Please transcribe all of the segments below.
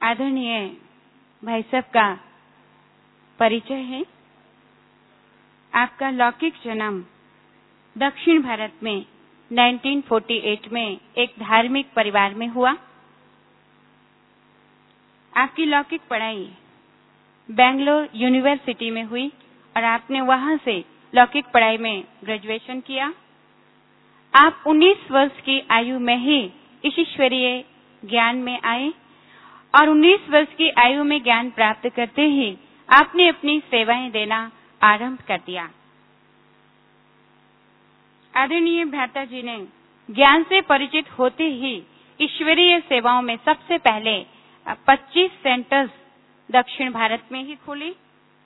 आदरणीय भाई साहब का परिचय है। आपका लौकिक जन्म दक्षिण भारत में 1948 में एक धार्मिक परिवार में हुआ। आपकी लौकिक पढ़ाई बेंगलोर यूनिवर्सिटी में हुई और आपने वहां से लौकिक पढ़ाई में ग्रेजुएशन किया। आप 19 वर्ष की आयु में ही ईश्वरीय ज्ञान में आए और 19 वर्ष की आयु में ज्ञान प्राप्त करते ही आपने अपनी सेवाएं देना आरंभ कर दिया। आदरणीय भ्राता जी ने ज्ञान से परिचित होते ही ईश्वरीय सेवाओं में सबसे पहले 25 सेंटर्स दक्षिण भारत में ही खोले।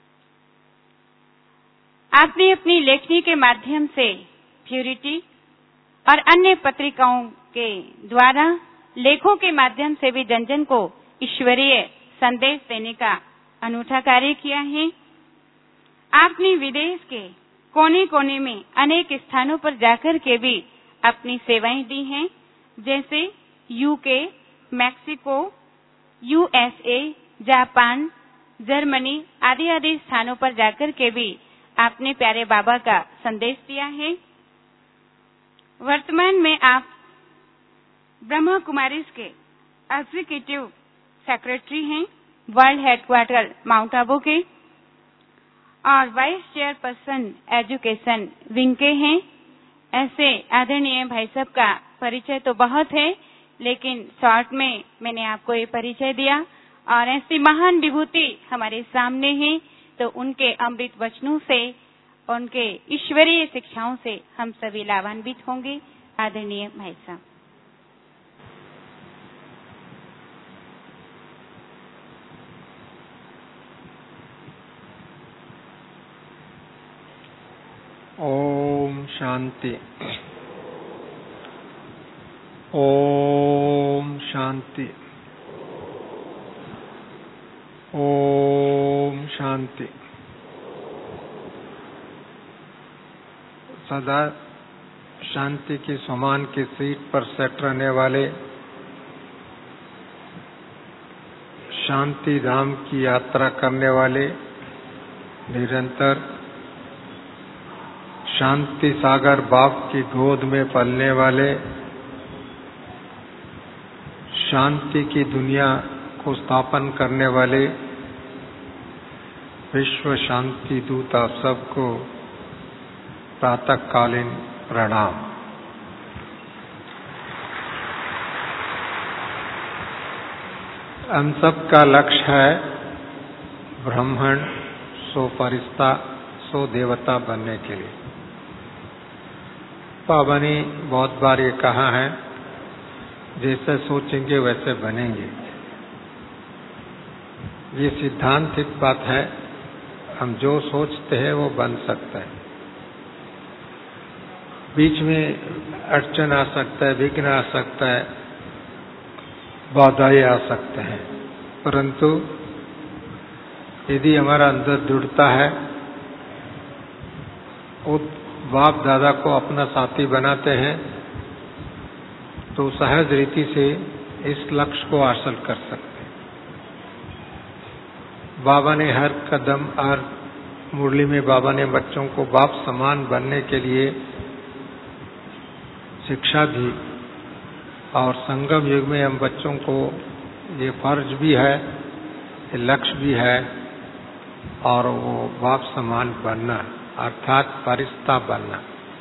आपने अपनी लेखनी के माध्यम से प्यूरिटी और अन्य पत्रिकाओं के द्वारा लेखों के माध्यम से भी जन जन को ईश्वरीय संदेश देने का अनूठा कार्य किया है। आपने विदेश के कोने कोने में अनेक स्थानों पर जाकर के भी अपनी सेवाएं दी हैं, जैसे UK, Mexico, USA, Japan, Germany आदि आदि स्थानों पर जाकर के भी आपने प्यारे बाबा का संदेश दिया है। वर्तमान में आप ब्रह्मा कुमारीज के एग्जीक्यूटिव सेक्रेटरी हैं, वर्ल्ड हेडक्वार्टर माउंट आबू के, और वाइस चेयरपर्सन एजुकेशन विंग के हैं। ऐसे आदरणीय भाई साहब का परिचय तो बहुत है, लेकिन शॉर्ट में मैंने आपको ये परिचय दिया और ऐसी महान विभूति हमारे सामने है, तो उनके अमृत वचनों से, उनके ईश्वरीय शिक्षाओं से हम सभी लाभान्वित होंगे। आदरणीय भाई साहब। ओम शांति। ओम शांति। ओम शांति। सदा शांति की समान की सीट पर सेट रहने वाले, शांति धाम की यात्रा करने वाले, निरंतर शांति सागर बाप की गोद में पलने वाले, शांति की दुनिया को स्थापन करने वाले विश्व शांति दूत आप सबको प्रातःकालीन प्रणाम। हम सबका लक्ष्य है ब्राह्मण सो फरिश्ता सो देवता बनने के लिए। बाबा ने बहुत बार ये कहा है, जैसे सोचेंगे वैसे बनेंगे। ये सिद्धांतिक बात है, हम जो सोचते हैं वो बन सकता है। बीच में अड़चन आ सकता है, विघ्न आ सकता है, बाधाएं आ सकते हैं, परंतु यदि हमारा अंदर दृढ़ता है, वो बाप दादा को अपना साथी बनाते हैं, तो सहज रीति से इस लक्ष्य को हासिल कर सकते हैं। बाबा ने हर कदम, हर मुरली में बाबा ने बच्चों को बाप समान बनने के लिए शिक्षा दी, और संगम युग में हम बच्चों को ये फर्ज भी है, ये लक्ष्य भी है, और वो बाप समान बनना अर्थात फरिश्ता बनना।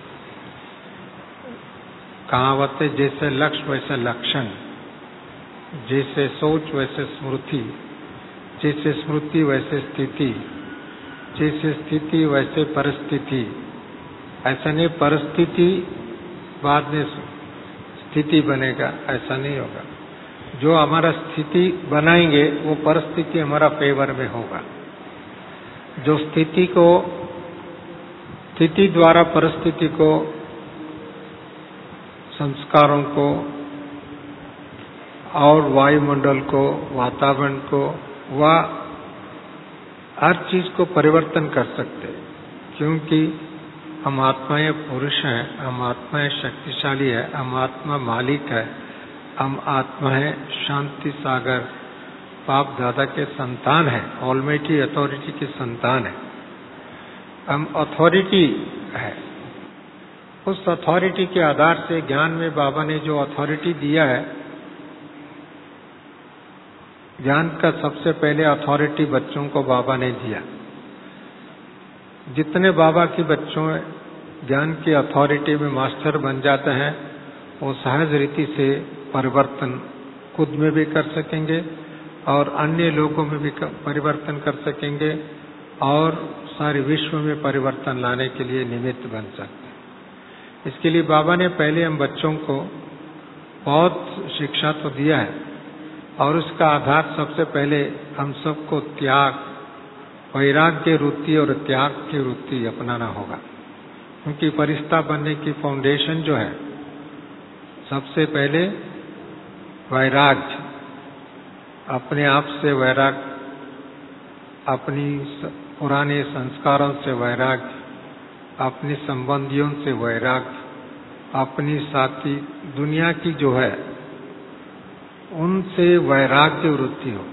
कहावत है, जैसे लक्ष्य वैसे लक्षण, जैसे सोच वैसे स्मृति, जैसे स्मृति वैसे स्थिति, जैसे स्थिति वैसे परिस्थिति। ऐसा नहीं परिस्थिति बाद में स्थिति बनेगा, ऐसा नहीं होगा। जो हमारा स्थिति बनाएंगे वो परिस्थिति हमारा फेवर में होगा। जो स्थिति द्वारा परिस्थिति को, संस्कारों को और वायुमंडल को, वातावरण को, वह हर चीज को परिवर्तन कर सकते, क्योंकि हम आत्माएं पुरुष हैं, हम आत्माएं शक्तिशाली है, हम आत्मा मालिक है, हम आत्मा है शांति सागर बाप दादा के संतान है, ऑलमाइटी अथॉरिटी की संतान है। हम अथॉरिटी है, उस अथॉरिटी के आधार से ज्ञान में बाबा ने जो अथॉरिटी दिया है, ज्ञान का सबसे पहले अथॉरिटी बच्चों को बाबा ने दिया। जितने बाबा के बच्चों ज्ञान की अथॉरिटी में मास्टर बन जाते हैं, वो सहज रीति से परिवर्तन खुद में भी कर सकेंगे और अन्य लोगों में भी परिवर्तन कर सकेंगे और सारे विश्व में परिवर्तन लाने के लिए निमित्त बन सकते हैं। इसके लिए बाबा ने पहले हम बच्चों को बहुत शिक्षा तो दिया है और उसका आधार सबसे पहले हम सबको त्याग, वैराग्य वृत्ति और त्याग की वृत्ति अपनाना होगा। क्योंकि फरिश्ता बनने की फाउंडेशन जो है, सबसे पहले वैराग्य, अपने आप से वैराग्य, अपनी पुराने संस्कारों से वैराग्य, अपने संबंधियों से वैराग्य, अपनी साथी दुनिया की जो है उनसे वैराग्य वृत्ति हो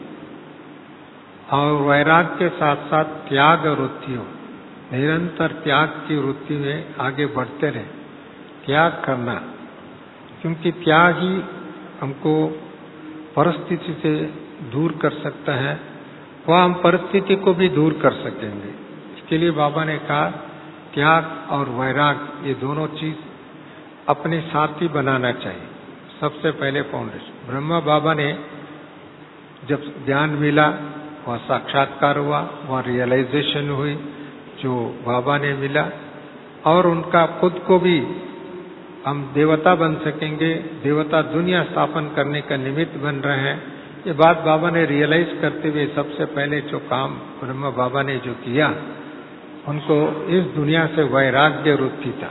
और वैराग्य के साथ साथ त्याग वृत्ति हो। निरंतर त्याग की वृत्ति में आगे बढ़ते रहे, त्याग करना, क्योंकि त्याग ही हमको परिस्थिति से दूर कर सकता है, वह हम परिस्थिति को भी दूर कर सकेंगे। इसके लिए बाबा ने कहा त्याग और वैराग्य ये दोनों चीज अपने साथी बनाना चाहिए। सबसे पहले फाउंडेशन ब्रह्मा बाबा ने जब ज्ञान मिला, वह साक्षात्कार हुआ, वह रियलाइजेशन हुई जो बाबा ने मिला और उनका खुद को भी हम देवता बन सकेंगे, देवता दुनिया स्थापन करने का निमित्त बन रहे हैं। ये बात बाबा ने रियलाइज करते हुए सबसे पहले जो काम ब्रह्मा बाबा ने जो किया, उनको इस दुनिया से वैराग्य वृत्ति था।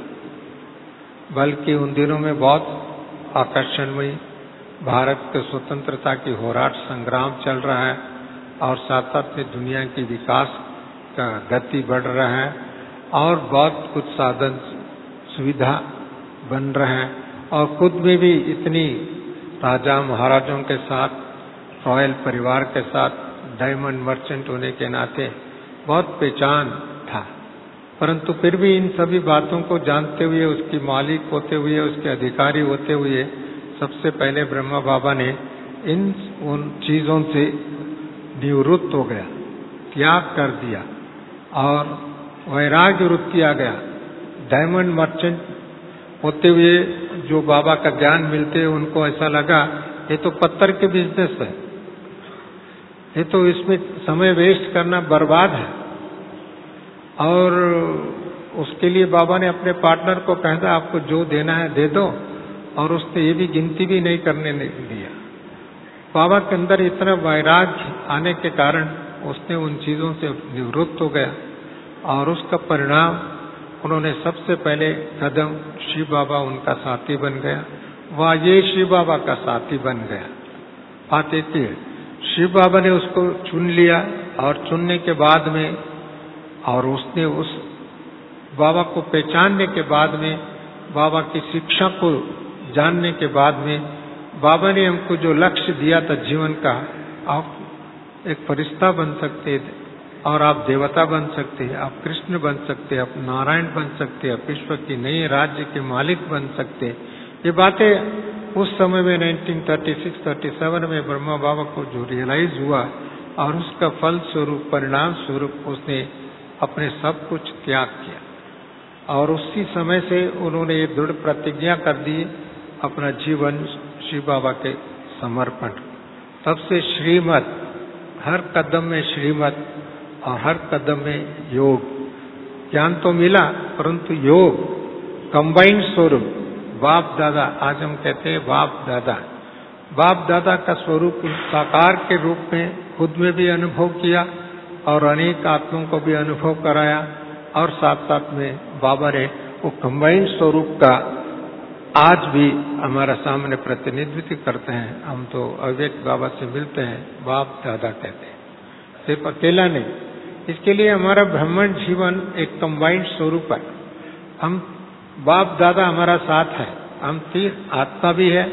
बल्कि उन दिनों में बहुत आकर्षण हुई, भारत के स्वतंत्रता की होराट संग्राम चल रहा है और साथ साथ में दुनिया की विकास का गति बढ़ रहा है और बहुत कुछ साधन सुविधा बन रहे हैं और खुद में भी इतनी राजा महाराजों के साथ, रॉयल परिवार के साथ, डायमंड मर्चेंट होने के नाते बहुत पहचान था। परंतु फिर भी इन सभी बातों को जानते हुए, उसकी मालिक होते हुए, उसके अधिकारी होते हुए, सबसे पहले ब्रह्मा बाबा ने उन चीजों से निवृत्त हो गया, त्याग कर दिया और वैराग्य वृत्ति आ गया। डायमंड मर्चेंट होते हुए जो बाबा का ज्ञान मिलते, उनको ऐसा लगा ये तो पत्थर के बिजनेस है, ये तो इसमें समय वेस्ट करना बर्बाद है। और उसके लिए बाबा ने अपने पार्टनर को कहा था आपको जो देना है दे दो, और उसने ये भी गिनती भी नहीं करने दिया। बाबा के अंदर इतना वैराग्य आने के कारण उसने उन चीजों से निवृत्त हो गया और उसका परिणाम उन्होंने सबसे पहले कदम शिव बाबा उनका साथी बन गया। वह ये शिव बाबा का साथी बन गया। बात एक ही है, शिव बाबा ने उसको चुन लिया और चुनने के बाद में और उसने उस बाबा को पहचानने के बाद में, बाबा की शिक्षा को जानने के बाद में, बाबा ने हमको जो लक्ष्य दिया था जीवन का, आप एक फरिश्ता बन सकते थे और आप देवता बन सकते हैं, आप कृष्ण बन सकते हैं, आप नारायण बन सकते हैं, आप विश्व की नई राज्य के मालिक बन सकते हैं। ये बातें उस समय में 1936-37 में ब्रह्मा बाबा को जो रियलाइज हुआ और उसका फल स्वरूप, परिणाम स्वरूप उसने अपने सब कुछ त्याग किया और उसी समय से उन्होंने ये दृढ़ प्रतिज्ञा कर दी अपना जीवन शिव बाबा के समर्पण। तब से श्रीमत, हर कदम में श्रीमत और हर कदम में योग। ज्ञान तो मिला परंतु योग कंबाइंड स्वरूप, बाप दादा, आज हम कहते हैं बाप दादा, बाप दादा का स्वरूप साकार के रूप में खुद में भी अनुभव किया और अनेक आत्माओं को भी अनुभव कराया और साथ साथ में बाबा ने वो कंबाइंड स्वरूप का आज भी हमारा सामने प्रतिनिधित्व करते हैं। हम तो अव्यक्त बाबा से मिलते हैं, बाप दादा कहते हैं, सिर्फ अकेला नहीं। इसके लिए हमारा ब्राह्मण जीवन एक कंबाइंड स्वरूप है। हम बाप दादा हमारा साथ है, हम तीन आत्मा भी है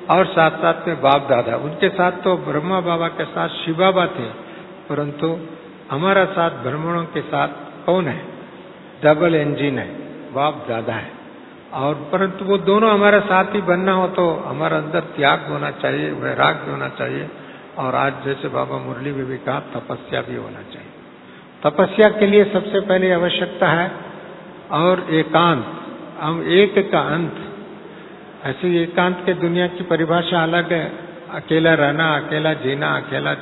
और साथ साथ में बाप दादा। उनके साथ तो ब्रह्मा बाबा के साथ शिव बाबा थे, परंतु हमारा साथ ब्राह्मणों के साथ कौन है? डबल इंजन है, बाप दादा है। और परंतु वो दोनों हमारे साथ ही बनना हो तो हमारा अंदर त्याग होना चाहिए, वैराग्य होना चाहिए। और आज जैसे बाबा मुरली में भी कहा, तपस्या भी होना चाहिए। तपस्या के लिए सबसे पहले आवश्यकता है और एकांत, हम एक का अंत। ऐसे एकांत के दुनिया की परिभाषा अलग है, अकेला रहना, अकेला जीना, अकेला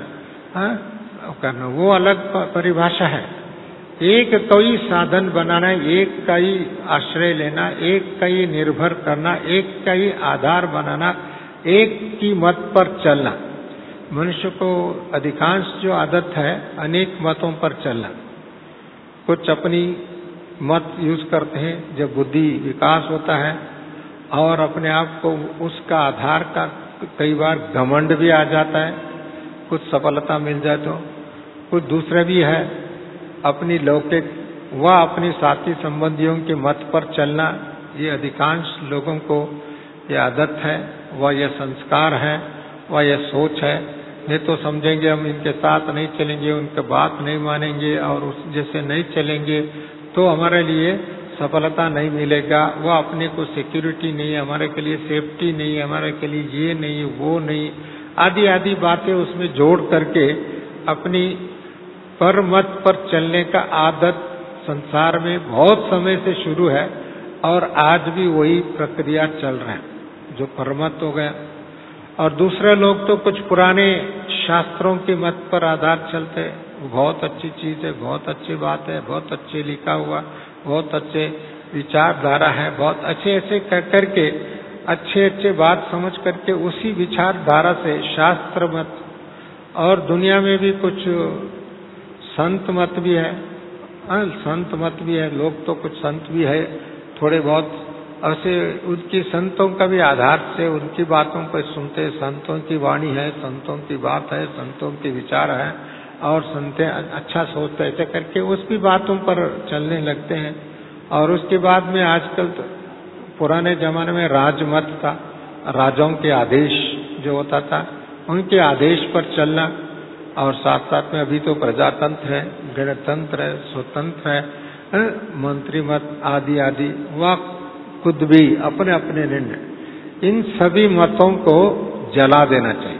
करना, वो अलग परिभाषा है। एक कोई साधन बनाना, एक का ही आश्रय लेना, एक का ही निर्भर करना, एक का ही आधार बनाना, एक की मत पर चलना। मनुष्य को अधिकांश जो आदत है अनेक मतों पर चलना। कुछ अपनी मत यूज करते हैं जब बुद्धि विकास होता है, और अपने आप को उसका आधार का कई बार घमंड भी आ जाता है, कुछ सफलता मिल जाए तो। कुछ दूसरा भी है अपनी लौकिक व अपनी साथी संबंधियों के मत पर चलना। ये अधिकांश लोगों को ये आदत है, व यह संस्कार है, व यह सोच है। नहीं तो समझेंगे हम इनके साथ नहीं चलेंगे, उनकी बात नहीं मानेंगे और उस जैसे नहीं चलेंगे तो हमारे लिए सफलता नहीं मिलेगा, वह अपने को सिक्योरिटी नहीं है, हमारे के लिए सेफ्टी नहीं है, हमारे के लिए ये नहीं वो नहीं, आदि आदि बातें उसमें जोड़ करके अपनी पर मत पर चलने का आदत संसार में बहुत समय से शुरू है और आज भी वही प्रक्रिया चल रहा है जो परमत हो गया। और दूसरे लोग तो कुछ पुराने शास्त्रों के मत पर आधार चलते, बहुत अच्छी चीज है, बहुत अच्छी बात है, बहुत अच्छे लिखा हुआ, बहुत अच्छे विचारधारा है, बहुत अच्छे ऐसे कह करके अच्छे अच्छे बात समझ करके उसी विचारधारा से शास्त्र मत, और दुनिया में भी कुछ संत मत भी है, संत मत भी है, लोग तो कुछ संत भी है थोड़े बहुत ऐसे, उनकी संतों का भी आधार से उनकी बातों पर सुनते, संतों की वाणी है, संतों की बात है, संतों के विचार है और सुनते अच्छा सोचते, ऐसे करके उसकी बातों पर चलने लगते हैं। और उसके बाद में आजकल तो पुराने जमाने में राजमत था, राजाओं के आदेश जो होता था उनके आदेश पर चलना, और साथ साथ में अभी तो प्रजातंत्र है, गणतंत्र है, स्वतंत्र है, मंत्री मत आदि आदि, वह खुद भी अपने अपने निर्णय। इन सभी मतों को जला देना चाहिए।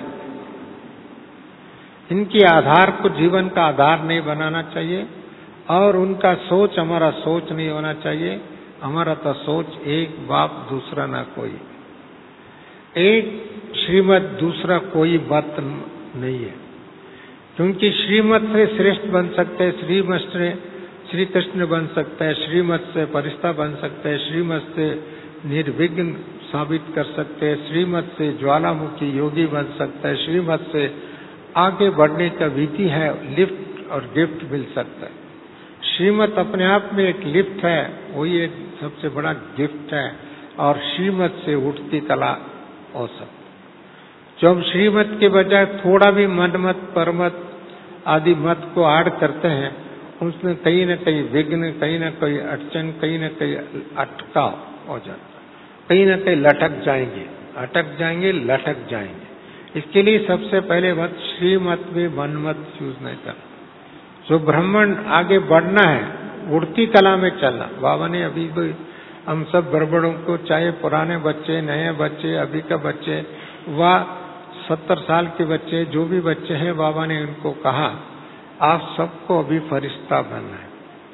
इनके आधार को जीवन का आधार नहीं बनाना चाहिए और उनका सोच हमारा सोच नहीं होना चाहिए। हमारा तो सोच एक बाप दूसरा ना कोई, एक श्रीमत दूसरा कोई मत नहीं है, क्योंकि श्रीमत से श्रेष्ठ बन सकते हैं, श्रीमत से श्री कृष्ण बन सकते हैं, श्रीमत से फरिश्ता बन सकते हैं, श्रीमत से निर्विघ्न साबित कर सकते हैं, श्रीमत से ज्वालामुखी योगी बन सकता है, श्रीमत से आगे बढ़ने का विधि है, लिफ्ट और गिफ्ट मिल सकता है। श्रीमत अपने आप में एक लिफ्ट है, वही एक सबसे बड़ा गिफ्ट है, और श्रीमत से उठती कला हो सकती। जब श्रीमत के बजाय थोड़ा भी मनमत परमत आदि मत को ऐड करते हैं, उसमें कहीं न कहीं विघ्न, कहीं न कहीं अड़चन, कहीं न कहीं अटकाव हो जाता, कहीं न कहीं लटक जाएंगे, अटक जाएंगे, लटक जाएंगे। इसके लिए सबसे पहले मत श्रीमत में मनमत यूज नहीं करना। जो ब्राह्मण आगे बढ़ना है, उड़ती कला में चलना। बाबा ने अभी भी हम सब ब्राह्मणों को, चाहे पुराने बच्चे, नए बच्चे, अभी का बच्चे, व 70 साल के बच्चे, जो भी बच्चे हैं, बाबा ने उनको कहा आप सबको अभी फरिश्ता बनना है,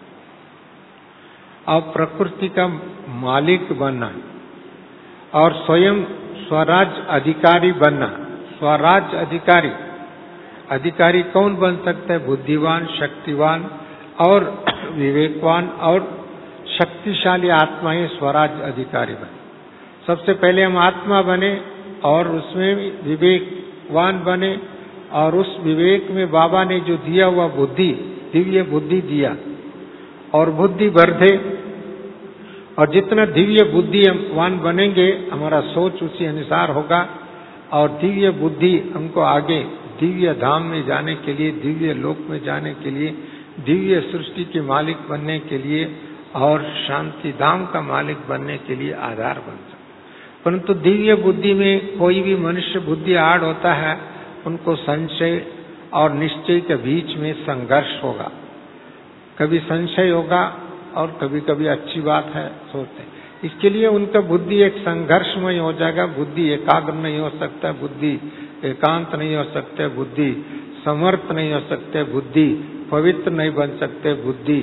आप प्रकृति का मालिक बनना और स्वयं स्वराज अधिकारी बनना। स्वराज अधिकारी, अधिकारी कौन बन सकता है? बुद्धिवान, शक्तिवान और विवेकवान और शक्तिशाली आत्माएं स्वराज अधिकारी बने। सबसे पहले हम आत्मा बने और उसमें विवेकवान बने, और उस विवेक में बाबा ने जो दिया हुआ बुद्धि, दिव्य बुद्धि दिया, और बुद्धि वर्धे, और जितना दिव्य बुद्धिवान बनेंगे हमारा सोच उसी अनुसार होगा, और दिव्य बुद्धि हमको आगे दिव्य धाम में जाने के लिए, दिव्य लोक में जाने के लिए, दिव्य सृष्टि के मालिक बनने के लिए और शांति धाम का मालिक बनने के लिए आधार बन सकता। परंतु दिव्य बुद्धि में कोई भी मनुष्य बुद्धि आड़ होता है, उनको संशय और निश्चय के बीच में संघर्ष होगा। कभी संशय होगा और कभी कभी अच्छी बात है सोचते हैं। इसके लिए उनका बुद्धि एक संघर्षमय हो जाएगा। बुद्धि एकाग्र नहीं हो सकता, बुद्धि एकांत नहीं हो सकते, बुद्धि समर्थ नहीं हो सकते, बुद्धि पवित्र नहीं बन सकते, बुद्धि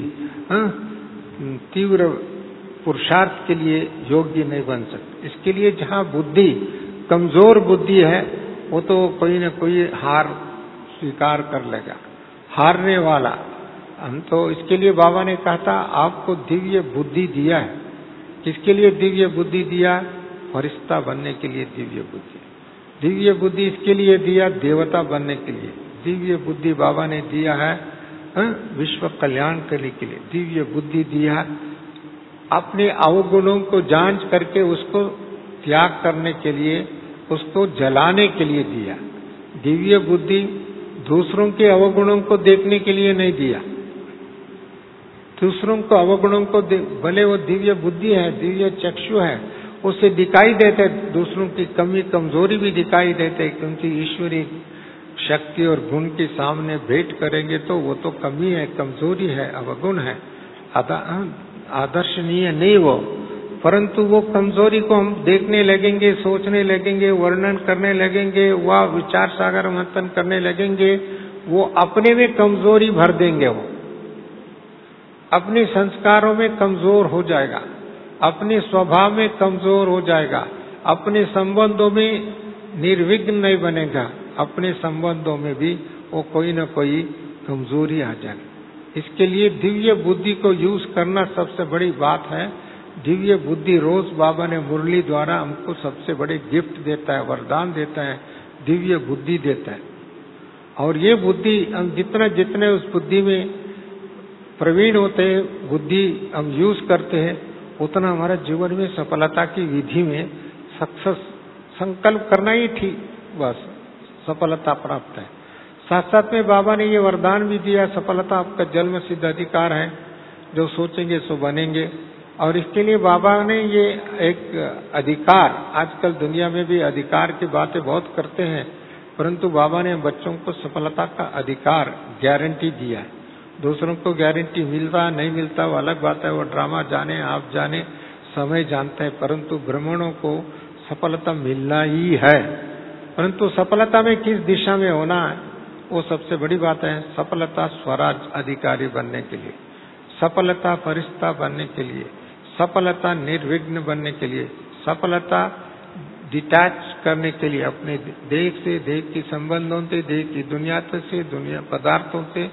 तीव्र पुरुषार्थ के लिए योग्य नहीं बन सकते। इसके लिए जहाँ बुद्धि कमजोर बुद्धि है, वो तो कोई न कोई हार स्वीकार कर लेगा, हारने वाला। हम तो इसके लिए बाबा ने कहा था आपको दिव्य बुद्धि दिया है। किसके लिए दिव्य बुद्धि दिया? फरिश्ता बनने के लिए दिव्य बुद्धि। दिव्य बुद्धि इसके लिए दिया देवता बनने के लिए। दिव्य बुद्धि बाबा ने दिया है विश्व कल्याण करने के लिए। दिव्य बुद्धि दिया अपने अवगुणों को जांच करके उसको त्याग करने के लिए, उसको जलाने के लिए दिया। दिव्य बुद्धि दूसरों के अवगुणों को देखने के लिए नहीं दिया। दूसरों को अवगुणों को भले वो दिव्य बुद्धि है, दिव्य चक्षु है, उससे दिखाई देते, दूसरों की कमी कमजोरी भी दिखाई देते, क्योंकि ईश्वरीय शक्ति और गुण के सामने भेंट करेंगे तो वो तो कमी है, कमजोरी है, अवगुण है, आदर्शनीय नहीं वो। परंतु वो कमजोरी को हम देखने लगेंगे, सोचने लगेंगे, वर्णन करने लगेंगे, वह विचार सागर मंथन करने लगेंगे, वो अपने में कमजोरी भर देंगे। वो अपने संस्कारों में कमजोर हो जाएगा, अपने स्वभाव में कमजोर हो जाएगा, अपने संबंधों में निर्विघ्न नहीं बनेगा, अपने संबंधों में भी वो कोई न कोई कमजोरी आ जाएगी। इसके लिए दिव्य बुद्धि को यूज करना सबसे बड़ी बात है। दिव्य बुद्धि रोज बाबा ने मुरली द्वारा हमको सबसे बड़े गिफ्ट देता है, वरदान देता है, दिव्य बुद्धि देता है। और ये बुद्धि हम जितना जितने उस बुद्धि में प्रवीण होते हैं, बुद्धि हम यूज करते हैं, उतना हमारा जीवन में सफलता की विधि में सक्सेस संकल्प करना ही ठीक, बस सफलता प्राप्त है। साथ साथ में बाबा ने ये वरदान भी दिया, सफलता आपका जन्म सिद्ध अधिकार है, जो सोचेंगे सो बनेंगे। और इसके लिए बाबा ने ये एक अधिकार, आजकल दुनिया में भी अधिकार की बातें बहुत करते हैं, परंतु बाबा ने बच्चों को सफलता का अधिकार गारंटी दिया है। दूसरों को गारंटी मिलता नहीं मिलता वो अलग बात है, वो ड्रामा जाने आप जाने, समय जानते हैं, परंतु ब्राह्मणों को सफलता मिलना ही है। परंतु सफलता में किस दिशा में होना है वो सबसे बड़ी बात है। सफलता स्वराज अधिकारी बनने के लिए, सफलता फरिश्ता बनने के लिए, सफलता निर्विघ्न बनने के लिए, सफलता डिटैच करने के लिए, अपने देह से, देह के संबंधों से, देह की दुनिया से, दुनिया पदार्थों से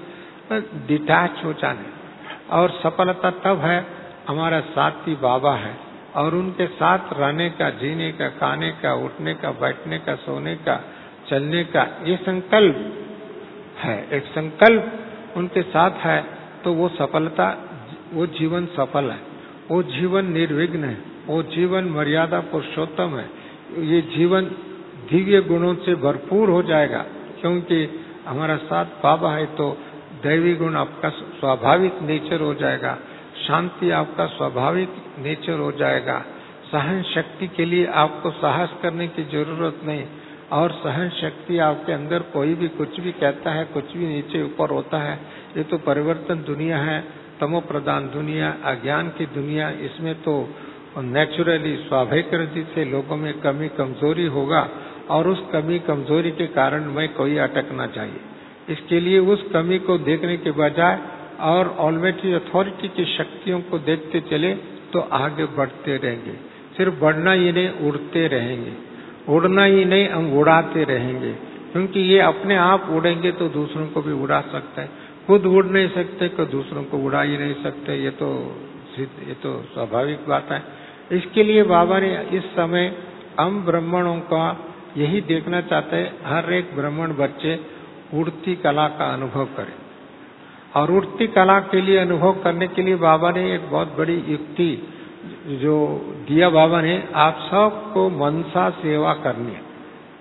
डिटैच हो जाने। और सफलता तब है हमारा साथी बाबा है, और उनके साथ रहने का, जीने का, खाने का, उठने का, बैठने का, सोने का, चलने का, ये संकल्प है। एक संकल्प उनके साथ है तो वो सफलता, वो जीवन सफल है, वो जीवन निर्विघ्न है, वो जीवन मर्यादा पुरुषोत्तम है। ये जीवन दिव्य गुणों से भरपूर हो जाएगा, क्योंकि हमारा साथ बाबा है तो दैवी गुण आपका स्वाभाविक नेचर हो जाएगा, शांति आपका स्वाभाविक नेचर हो जाएगा। सहन शक्ति के लिए आपको साहस करने की जरूरत नहीं, और सहन शक्ति आपके अंदर, कोई भी कुछ भी कहता है, कुछ भी नीचे ऊपर होता है, ये तो परिवर्तन दुनिया है, तमो प्रधान दुनिया, अज्ञान की दुनिया। इसमें तो नेचुरली स्वाभाविक रीति से लोगों में कमी कमजोरी होगा, और उस कमी कमजोरी के कारण में कोई अटकना चाहिए। इसके लिए उस कमी को देखने के बजाय और ऑलमाइटी अथॉरिटी की शक्तियों को देखते चले तो आगे बढ़ते रहेंगे। सिर्फ बढ़ना ही नहीं, उड़ते रहेंगे, उड़ना ही नहीं, हम उड़ाते रहेंगे, क्योंकि ये अपने आप उड़ेंगे तो दूसरों को भी उड़ा सकते हैं। खुद उड़ नहीं सकते तो दूसरों को उड़ा ही नहीं सकते, ये तो स्वाभाविक बात है। इसके लिए बाबा ने इस समय हम ब्राह्मणों का यही देखना चाहते हैं, हर एक ब्राह्मण बच्चे उड़ती कला का अनुभव करें। और उड़ती कला के लिए अनुभव करने के लिए बाबा ने एक बहुत बड़ी युक्ति जो दिया बाबा ने, आप सबको मनसा सेवा करनी है।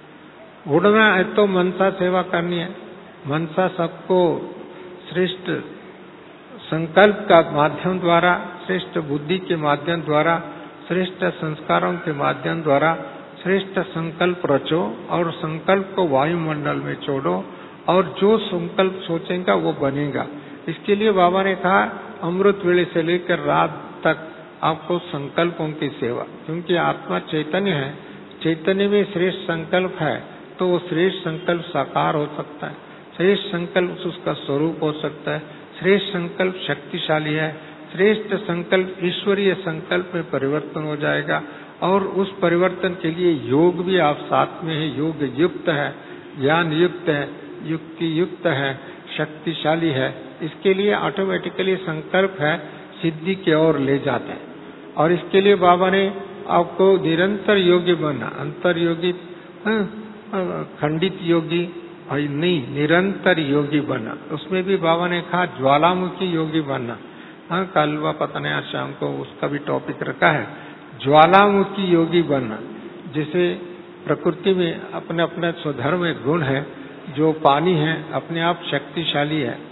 उड़ना है तो मनसा सेवा करनी है। मनसा सबको श्रेष्ठ संकल्प का माध्यम द्वारा, श्रेष्ठ बुद्धि के माध्यम द्वारा श्रेष्ठ संस्कारों के माध्यम द्वारा श्रेष्ठ संकल्प रचो और संकल्प को वायुमंडल में छोड़ो और जो संकल्प सोचेगा वो बनेगा। इसके लिए बाबा ने कहा अमृत वेले से लेकर रात तक आपको संकल्पों की सेवा, क्योंकि आत्मा चैतन्य है, चैतन्य में श्रेष्ठ संकल्प है तो वो श्रेष्ठ संकल्प साकार हो सकता है, श्रेष्ठ संकल्प उसका स्वरूप हो सकता है, श्रेष्ठ संकल्प शक्तिशाली है, श्रेष्ठ संकल्प ईश्वरीय संकल्प में परिवर्तन हो जाएगा और उस परिवर्तन के लिए योग भी आप साथ में है, योग युक्त है, ज्ञान युक्त है, युक्ति युक्त है, शक्तिशाली है। इसके लिए ऑटोमेटिकली संकल्प है सिद्धि की ओर ले जाता है। और इसके लिए बाबा ने आपको निरंतर योगी बनना, अंतर योगी खंडित योगी नहीं, निरंतर योगी बनना। उसमें भी बाबा ने कहा ज्वालामुखी योगी बनना। हाँ, कल व पता नहीं आज शाम को उसका भी टॉपिक रखा है, ज्वालामुखी योगी बनना। जैसे प्रकृति में अपने अपने स्वधर्म में गुण है, जो पानी है अपने आप शक्तिशाली है,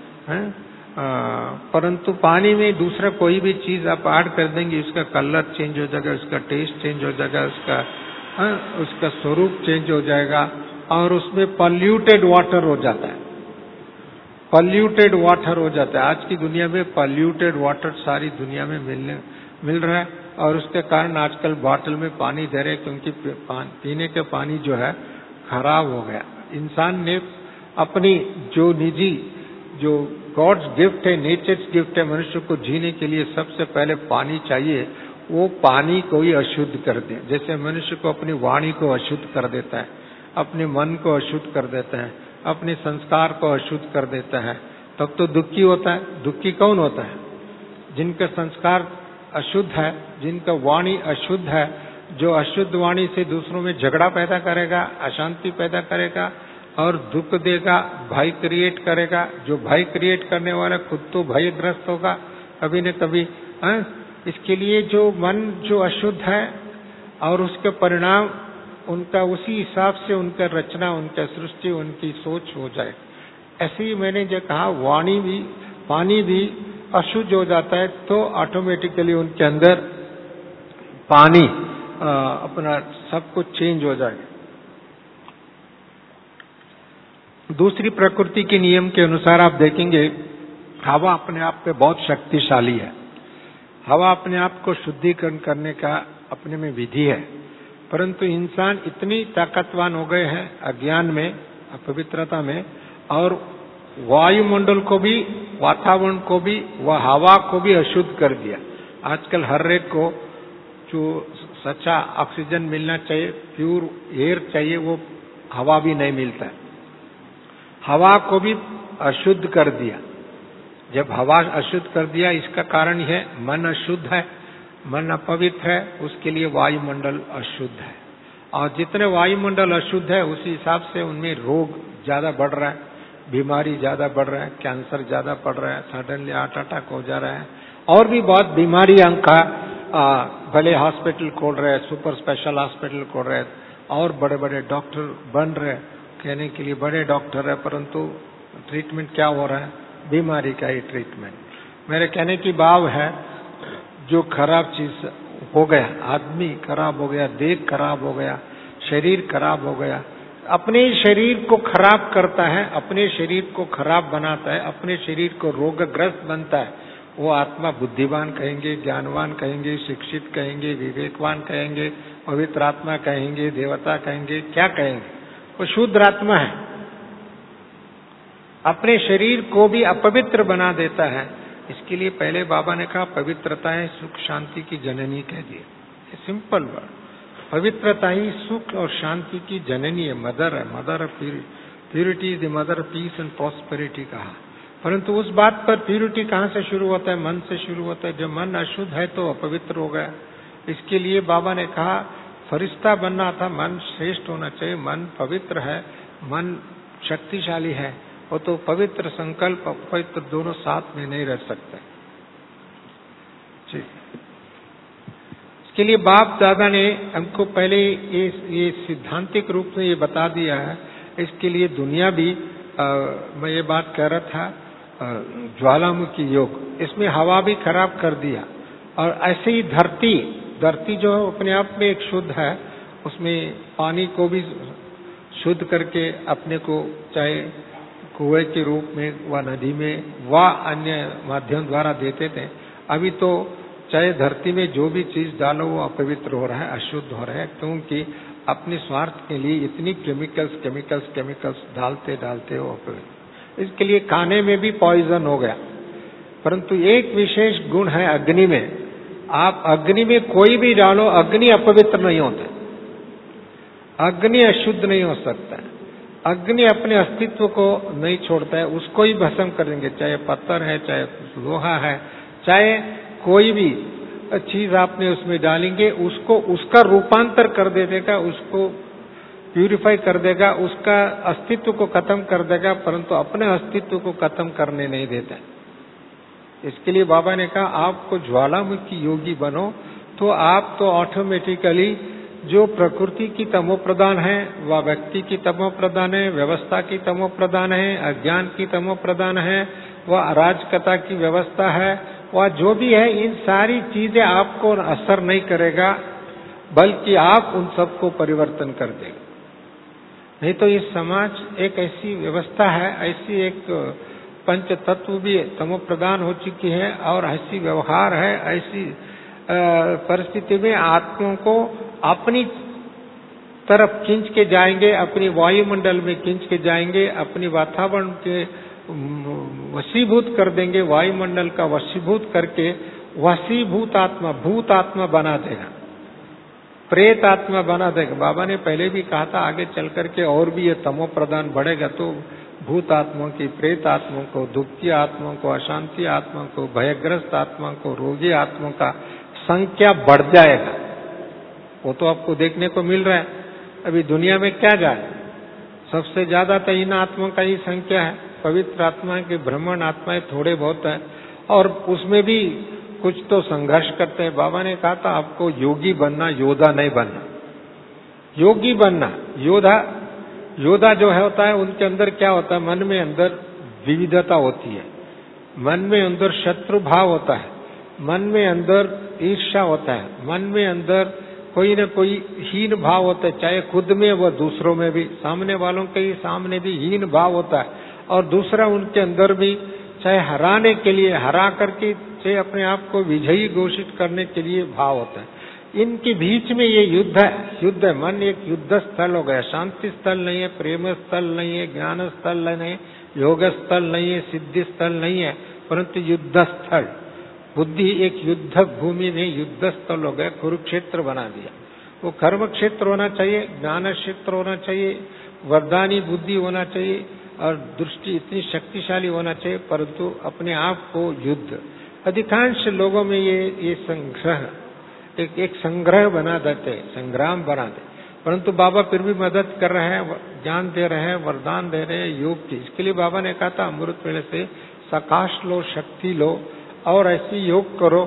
परंतु पानी में दूसरा कोई भी चीज आप ऐड कर देंगे उसका कलर चेंज हो जाएगा, उसका टेस्ट चेंज हो जाएगा, उसका स्वरूप चेंज हो जाएगा और उसमें पॉल्यूटेड वाटर हो जाता है, पॉल्यूटेड वाटर हो जाता है। आज की दुनिया में पॉल्यूटेड वाटर सारी दुनिया में मिल रहा है और उसके कारण आजकल बॉटल में पानी दे रहे, क्योंकि पीने का पानी जो है खराब हो गया। इंसान ने अपनी जो निजी जो गॉड्स गिफ्ट है, नेचर्स गिफ्ट है, मनुष्य को जीने के लिए सबसे पहले पानी चाहिए, वो पानी को ही अशुद्ध कर दे। जैसे मनुष्य को अपनी वाणी को अशुद्ध कर देता है, अपने मन को अशुद्ध कर देता है, अपने संस्कार को अशुद्ध कर देता है, तब तो दुखी होता है। दुखी कौन होता है? जिनका संस्कार अशुद्ध है, जिनका वाणी अशुद्ध है, जो अशुद्ध वाणी से दूसरों में झगड़ा पैदा करेगा, अशांति पैदा करेगा और दुख देगा, भय क्रिएट करेगा। जो भय क्रिएट करने वाला खुद तो भयग्रस्त होगा कभी न कभी। इसके लिए जो मन जो अशुद्ध है और उसके परिणाम उनका उसी हिसाब से उनका रचना, उनका सृष्टि, उनकी सोच हो जाए। ऐसे ही मैंने जो कहा वाणी भी, पानी भी अशुद्ध हो जाता है तो ऑटोमेटिकली उनके अंदर पानी अपना सब कुछ चेंज हो जाएगा। दूसरी प्रकृति के नियम के अनुसार आप देखेंगे हवा अपने आप में बहुत शक्तिशाली है। हवा अपने आप को शुद्धिकरण करने का अपने में विधि है, परंतु इंसान इतनी ताकतवान हो गए हैं अज्ञान में, अपवित्रता में, और वायुमंडल को भी, वातावरण को भी, वह हवा को भी अशुद्ध कर दिया। आजकल हर एक को जो सच्चा ऑक्सीजन मिलना चाहिए, प्योर एयर चाहिए, वो हवा भी नहीं मिलता है। हवा को भी अशुद्ध कर दिया। जब हवा अशुद्ध कर दिया, इसका कारण है मन अशुद्ध है, मन अपवित्र है, उसके लिए वायुमंडल अशुद्ध है। और जितने वायुमंडल अशुद्ध है उसी हिसाब से उनमें रोग ज्यादा बढ़ रहा है, बीमारी ज्यादा बढ़ रहा है, कैंसर ज्यादा बढ़ रहा है, सडनली हार्ट अटैक हो जा रहा है, और भी बहुत बीमारियां का भले हॉस्पिटल खोल रहे हैं, सुपर स्पेशल हॉस्पिटल खोल रहे हैं और बड़े बड़े डॉक्टर बन रहे हैं, कहने के लिए बड़े डॉक्टर है, परंतु ट्रीटमेंट क्या हो रहा है? बीमारी का ही ट्रीटमेंट। मेरे कहने की भाव है, जो खराब चीज हो गया, आदमी खराब हो गया, देह खराब हो गया, शरीर खराब हो गया, अपने शरीर को खराब करता है, अपने शरीर को खराब बनाता है, अपने शरीर को रोगग्रस्त बनता है, वो आत्मा बुद्धिमान कहेंगे, ज्ञानवान कहेंगे, शिक्षित कहेंगे, विवेकवान कहेंगे, पवित्र आत्मा कहेंगे, देवता कहेंगे, क्या कहेंगे? वो शुद्ध आत्मा है। अपने शरीर को भी अपवित्र बना देता है। इसके लिए पहले बाबा ने कहा पवित्रता है सुख शांति की जननी कह दिया। सिंपल वर्ड, पवित्रता ही सुख और शांति की जननी है, मदर है, mother of purity is the mother of peace and prosperity कहा। परंतु उस बात पर प्यूरिटी कहाँ से शुरू होता है? मन से शुरू होता है। जब मन अशुद्ध है तो अपवित्र हो गया। इसके लिए बाबा ने कहा फरिश्ता बनना था, मन श्रेष्ठ होना चाहिए, मन पवित्र है, मन शक्तिशाली है, वो तो पवित्र संकल्प अपवित्र दोनों साथ में नहीं रह सकते। इसके लिए बाप दादा ने हमको पहले ये सिद्धांतिक रूप से ये बता दिया है। इसके लिए दुनिया भी मैं ये बात कह रहा था, ज्वालामुखी योग, इसमें हवा भी खराब कर दिया। और ऐसे ही धरती धरती जो है अपने आप में एक शुद्ध है, उसमें पानी को भी शुद्ध करके अपने को चाहे कुएं के रूप में व नदी में व अन्य माध्यम द्वारा देते थे। अभी तो चाहे धरती में जो भी चीज डालो वो अपवित्र हो रहा है, अशुद्ध हो रहा है, क्योंकि अपने स्वार्थ के लिए इतनी केमिकल्स डालते वो अपवित्र। इसके लिए खाने में भी पॉइजन हो गया। परंतु एक विशेष गुण है अग्नि में, आप अग्नि में कोई भी डालो, अग्नि अपवित्र नहीं होता, अग्नि अशुद्ध नहीं हो सकता। अग्नि अपने अस्तित्व को नहीं छोड़ता है, उसको ही भस्म कर देंगे, चाहे पत्थर है, चाहे लोहा है, चाहे कोई भी चीज आपने उसमें डालेंगे, उसको उसका रूपांतर कर दे देगा, उसको प्यूरिफाई कर देगा, उसका अस्तित्व को खत्म कर देगा, परंतु अपने अस्तित्व को खत्म करने नहीं देता। इसके लिए बाबा ने कहा आपको ज्वालामुखी योगी बनो, तो आप तो ऑटोमेटिकली जो प्रकृति की तमो प्रधान है, वह व्यक्ति की तमो प्रधान है, व्यवस्था की तमो प्रधान है, अज्ञान की तमो प्रधान है, वह अराजकता की व्यवस्था है, वह जो भी है, इन सारी चीजें आपको असर नहीं करेगा, बल्कि आप उन सबको परिवर्तन कर देंगे। नहीं तो इस समाज एक ऐसी व्यवस्था है, ऐसी एक पंच तत्व भी तमो प्रधान हो चुकी है, और ऐसी व्यवहार है, ऐसी परिस्थिति में आत्माओं को अपनी तरफ खींच के जाएंगे, अपनी वायुमंडल में खींच के जाएंगे, अपनी वातावरण के वशीभूत कर देंगे, वायुमंडल का वशीभूत करके वशीभूत आत्मा, भूत आत्मा बना देगा, प्रेत आत्मा बना देगा। बाबा ने पहले भी कहा था आगे चल करके और भी ये तमो प्रधान बढ़ेगा तो भूत आत्माओं की, प्रेत आत्माओं को, दुखी आत्माओं को, अशांति आत्माओं को, भयग्रस्त आत्माओं को, रोगी आत्माओं का संख्या बढ़ जाएगा। वो तो आपको देखने को मिल रहा है। अभी दुनिया में क्या जाए, सबसे ज्यादा तो इन आत्माओं का ही संख्या है। पवित्र आत्माएं के ब्राह्मण आत्माएं थोड़े बहुत है, और उसमें भी कुछ तो संघर्ष करते हैं। बाबा ने कहा था आपको योगी बनना, योद्धा नहीं बनना। योगी बनना, योद्धा जो है होता है, उनके अंदर क्या होता है, मन में अंदर विविधता होती है, मन में अंदर शत्रु भाव होता है, मन में अंदर ईर्ष्या होता है, मन में अंदर कोई न कोई हीन भाव होता है, चाहे खुद में व दूसरों में भी, सामने वालों के ही सामने भी हीन भाव होता है, और दूसरा उनके अंदर भी, चाहे हराने के लिए, हरा करके चाहे अपने आप को विजयी घोषित करने के लिए भाव होता है। इनके बीच में ये युद्ध है। मन एक युद्ध स्थल हो गया, शांति स्थल नहीं है, प्रेम स्थल नहीं है, ज्ञान स्थल नहीं है, योग स्थल नहीं है, सिद्धि स्थल नहीं है, परंतु युद्ध स्थल। बुद्धि एक युद्ध भूमि में युद्ध स्थल हो गया, कुरुक्षेत्र बना दिया। वो कर्म क्षेत्र होना चाहिए, ज्ञान क्षेत्र होना चाहिए, वरदानी बुद्धि होना चाहिए, और दृष्टि इतनी शक्तिशाली होना चाहिए, परंतु अपने आप को युद्ध। अधिकांश लोगों में ये संग्रह एक संग्रह बना देते, संग्राम बना दे। परंतु बाबा फिर भी मदद कर रहे हैं, ज्ञान दे रहे हैं, वरदान दे रहे हैं योग की। इसके लिए बाबा ने कहा था अमृत वेले से सकाश लो, शक्ति लो, और ऐसी योग करो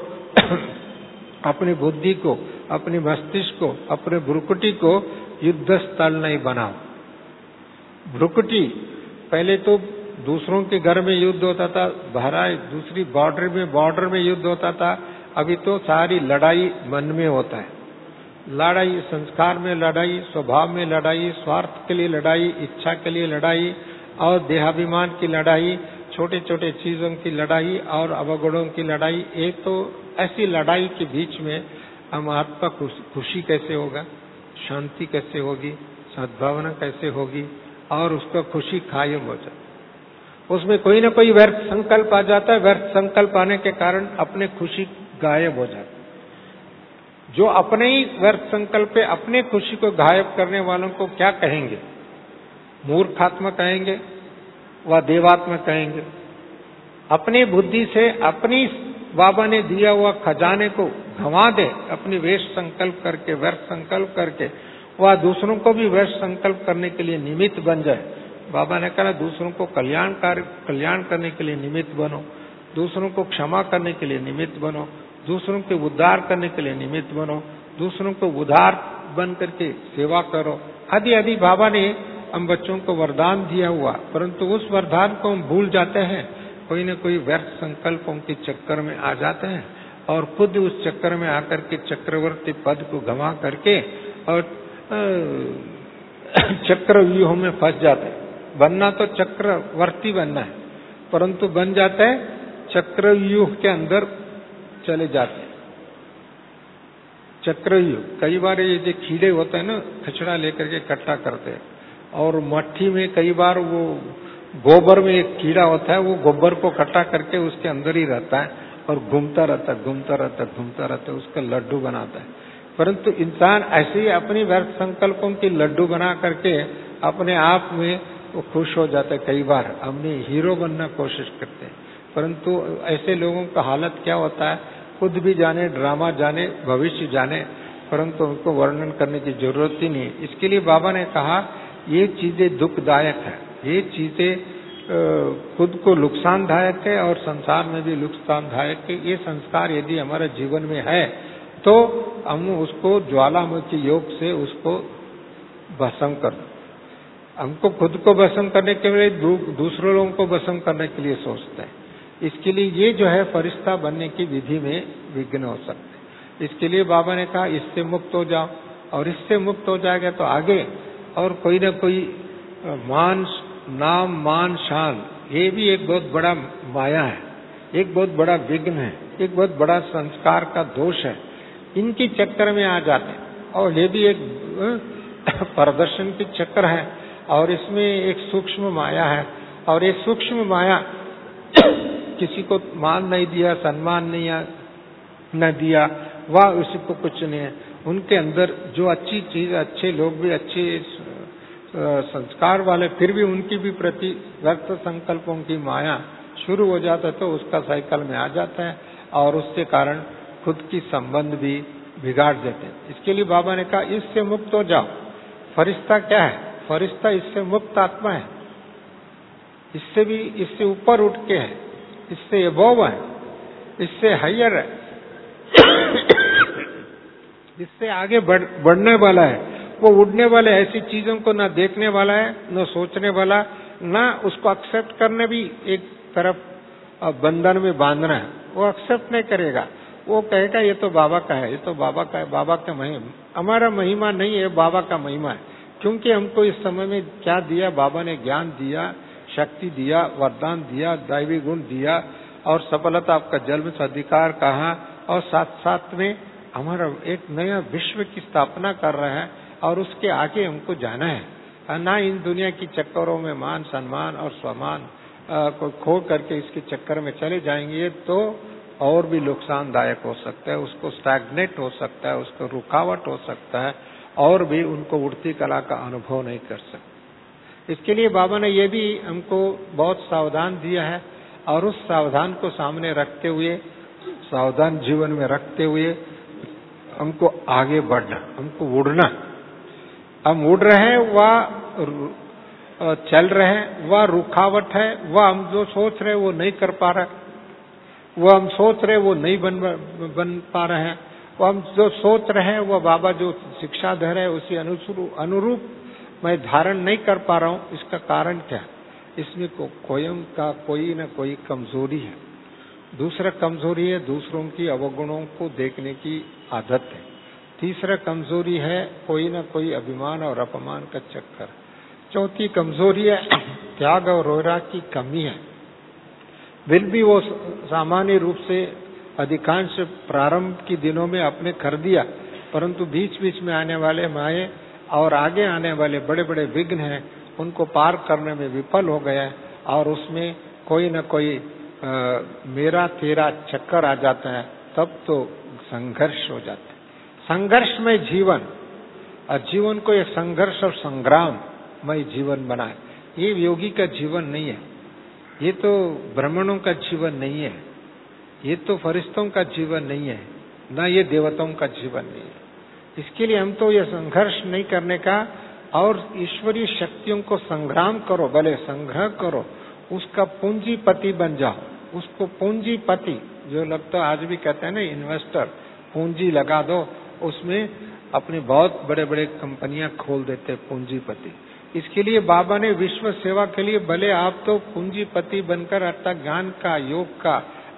अपनी बुद्धि को, अपनी मस्तिष्क को, अपने भ्रुकुटी को युद्ध स्थल नहीं बनाओ। भ्रुकुटी पहले तो दूसरों के घर में युद्ध होता था, बहराइच दूसरी बॉर्डर में युद्ध होता था। अभी तो सारी लड़ाई मन में होता है, लड़ाई संस्कार में, लड़ाई स्वभाव में, लड़ाई स्वार्थ के लिए, लड़ाई इच्छा के लिए, लड़ाई और देहाभिमान की लड़ाई, छोटे छोटे चीजों की लड़ाई और अवगुणों की लड़ाई। एक तो ऐसी लड़ाई के बीच में हम आत्मा खुशी कैसे होगा, शांति कैसे होगी, सद्भावना कैसे होगी, और उसका खुशी कायम हो जाए। उसमें कोई ना कोई व्यर्थ संकल्प आ जाता है, व्यर्थ संकल्प आने के कारण अपने खुशी गायब हो जाती। जो अपने ही व्यर्थ संकल्प पे अपने खुशी को गायब करने वालों को क्या कहेंगे, मूर्खात्मा कहेंगे व देवात्मा कहेंगे। अपनी बुद्धि से अपनी बाबा ने दिया हुआ खजाने को गंवा दे, अपनी वेश संकल्प करके, व्यर्थ संकल्प करके, वह दूसरों को भी व्यर्थ संकल्प करने के लिए निमित्त बन जाए। बाबा ने कहा दूसरों को कल्याण करने के लिए निमित्त बनो, दूसरों को क्षमा करने के लिए निमित्त बनो, दूसरों के उद्धार करने के लिए निमित्त बनो, दूसरों को उद्धार बन करके सेवा करो। आदि बाबा ने हम बच्चों को वरदान दिया हुआ, परंतु उस वरदान को हम भूल जाते हैं, कोई न कोई व्यर्थ संकल्पों के चक्कर में आ जाते हैं और खुद उस चक्कर में आकर के चक्रवर्ती पद को गंवा करके और चक्रव्यूह में फंस जाते हैं। बनना तो चक्रवर्ती बनना है, परंतु बन जाता है चक्रव्यूह के अंदर चले जाते हैं। चक्रव्यूह कई बार ये जो कीड़े होते हैं ना, खचड़ा लेकर के इकट्ठा करते हैं, और मट्टी में कई बार वो गोबर में एक कीड़ा होता है, वो गोबर को इकट्ठा करके उसके अंदर ही रहता है और घूमता रहता है, उसका लड्डू बनाता है। परंतु इंसान ऐसे ही अपनी व्यर्थ संकल्पों की लड्डू बना करके अपने आप में वो खुश हो जाता है। कई बार अपने हीरो बनना कोशिश करते हैं, परंतु ऐसे लोगों का हालत क्या होता है खुद भी जाने, ड्रामा जाने, भविष्य जाने, परंतु उनको वर्णन करने की जरूरत ही नहीं है। इसके लिए बाबा ने कहा ये चीजें दुखदायक है, ये चीजें खुद को नुकसानदायक है और संसार में भी नुकसानदायक है। ये संस्कार यदि हमारे जीवन में है तो हम उसको ज्वालामुखी योग से उसको भस्म कर दो। हमको खुद को भस्म करने के लिए दूसरों लोगों को भस्म करने के लिए सोचते हैं। इसके लिए ये जो है फरिश्ता बनने की विधि में विघ्न हो सकते हैं। इसके लिए बाबा ने कहा इससे मुक्त हो जाओ, और इससे मुक्त हो जाएगा तो आगे और कोई ना कोई नाम मान शान, ये भी एक बहुत बड़ा माया है, एक बहुत बड़ा विघ्न है, एक बहुत बड़ा संस्कार का दोष है। इनकी चक्कर में आ जाते हैं, और ये भी एक प्रदर्शन की चक्कर है, और इसमें एक सूक्ष्म माया है, और ये सूक्ष्म माया किसी को मान नहीं दिया, सम्मान नहीं न दिया, वह उसी को कुछ नहीं है। उनके अंदर जो अच्छी चीज, अच्छे लोग भी, अच्छे संस्कार वाले, फिर भी उनकी भी प्रति व्यर्थ संकल्पों की माया शुरू हो जाता है, तो उसका साइकिल में आ जाता है और उसके कारण खुद की संबंध भी बिगाड़ देते हैं। इसके लिए बाबा ने कहा इससे मुक्त हो जाओ। फरिश्ता क्या है? फरिश्ता इससे मुक्त आत्मा है, इससे भी, इससे ऊपर उठ के है, इससे एबोव है, इससे हायर है, इससे आगे बढ़ने वाला है, वो उड़ने वाले, ऐसी चीजों को ना देखने वाला है, न सोचने वाला, ना उसको एक्सेप्ट करने भी एक तरफ बंधन में बांधना है, वो एक्सेप्ट नहीं करेगा। वो कहेगा ये तो बाबा का है, ये तो बाबा का है, बाबा का महिमा, हमारा महिमा नहीं है, बाबा का महिमा है। क्योंकि हमको इस समय में क्या दिया? बाबा ने ज्ञान दिया, शक्ति दिया, वरदान दिया, दैवी गुण दिया, और सफलता आपका जन्म से अधिकार कहा, और साथ साथ में हमारा एक नया विश्व की स्थापना कर रहा है, और उसके आगे हमको जाना है। ना इन दुनिया की चक्करों में मान सम्मान और स्वमान को खो करके इसके चक्कर में चले जाएंगे तो और भी नुकसानदायक हो सकता है, उसको स्टैग्नेट हो सकता है, उसको रुकावट हो सकता है, और भी उनको उड़ती कला का अनुभव नहीं कर सकते। इसके लिए बाबा ने ये भी हमको बहुत सावधान दिया है, और उस सावधान को सामने रखते हुए, सावधान जीवन में रखते हुए हमको आगे बढ़ना, हमको उड़ना। हम उड़ रहे हैं, वह चल रहे हैं, वह रुकावट है, वह हम जो सोच रहे हैं वो नहीं कर पा रहे, वह हम सोच रहे वो नहीं बन पा रहे हैं, वो हम जो सोच रहे हैं वो बाबा जो शिक्षा दे रहे हैं उसी अनुरूप मैं धारण नहीं कर पा रहा हूँ। इसका कारण क्या? इसमें कोयम का कोई न कोई कमजोरी है। दूसरा कमजोरी है दूसरों की अवगुणों को देखने की आदत है। तीसरा कमजोरी है कोई न कोई अभिमान और अपमान का चक्कर। चौथी कमजोरी है त्याग और वैराग्य की कमी है। बिल भी वो सामान्य रूप से अधिकांश प्रारंभ के दिनों में आपने कर दिया, परंतु बीच बीच में आने वाले माये और आगे आने वाले बड़े बड़े विघ्न हैं, उनको पार करने में विफल हो गया है, और उसमें कोई न कोई मेरा तेरा चक्कर आ जाता है, तब तो संघर्ष हो जाता है। संघर्ष में जीवन, और जीवन को एक संघर्ष और संग्राममय जीवन बनाए। ये योगी का जीवन नहीं है, ये तो ब्राह्मणों का जीवन नहीं है, ये तो फरिश्तों का जीवन नहीं है, ना ये देवताओं का जीवन नहीं है। इसके लिए हम तो ये संघर्ष नहीं करने का, और ईश्वरीय शक्तियों को संग्राम करो, भले संग्रह करो, उसका पूंजीपति बन जाओ। उसको पूंजीपति जो लगता आज भी कहते हैं ना, इन्वेस्टर, पूंजी लगा दो, उसमें अपनी बहुत बड़े बड़े कंपनियां खोल देते पूंजीपति। इसके लिए बाबा ने विश्व सेवा के लिए भले आप तो पूंजीपति बनकर अर्थात ज्ञान का, योग का,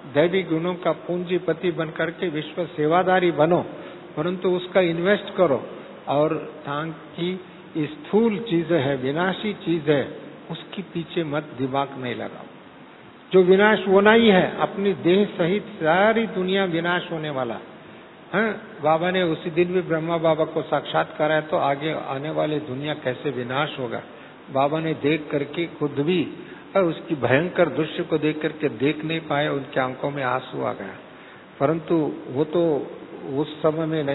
दैवी गुणों का पूंजीपति बनकर के विश्व सेवादारी बनो, परंतु उसका इन्वेस्ट करो। और ताकि स्थूल चीजें है, विनाशी चीज है, उसके पीछे मत दिमाग नहीं लगाओ। जो विनाश होना ही है, अपनी देह सहित सारी दुनिया विनाश होने वाला है। बाबा ने उसी दिन भी ब्रह्मा बाबा को साक्षात्कार है, तो आगे आने वाली दुनिया कैसे विनाश होगा बाबा ने देख करके खुद भी उसकी भयंकर दृश्य को देख करके देख नहीं पाए, उनके आंखों में आंसू आ गया। परंतु वो तो उस समय में